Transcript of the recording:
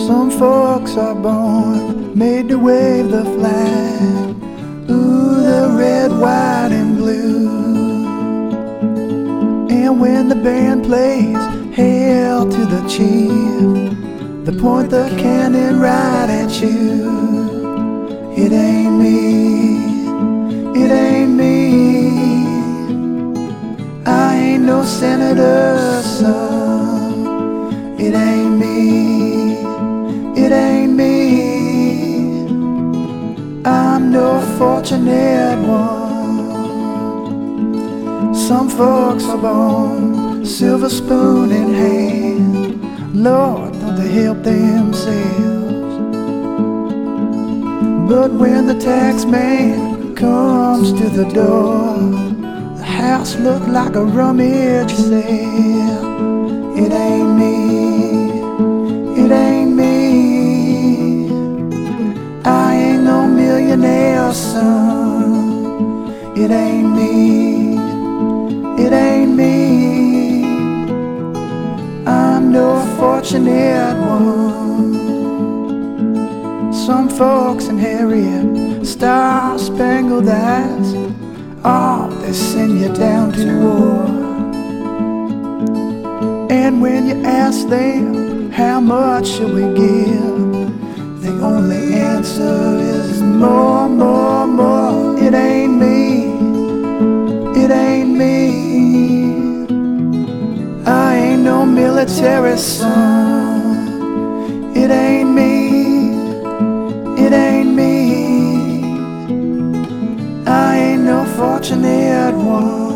Some folks are born, made to wave the flag. Ooh, the red, white, and blue. And when the band plays Hail to the Chief, they point the cannon right at you. It ain't me, it ain't me. I ain't no senator's son. It ain't me, it ain't me. I'm no fortunate one. Some folks are born, silver spoon in hand. Lord, don't they help themselves? But when the tax man comes to the door, the house look like a rummage sale. It ain't me, it ain't me. I ain't no millionaire's son. It ain't me, it ain't me. I'm no fortunate one. Some folks inherit star-spangled eyes. Oh, they send you down to war. And when you ask them, how much should we give, the only answer is more, more, more. It ain't me, it ain't me. I ain't no military son. It ain't me, it ain't me. I ain't no fortunate one.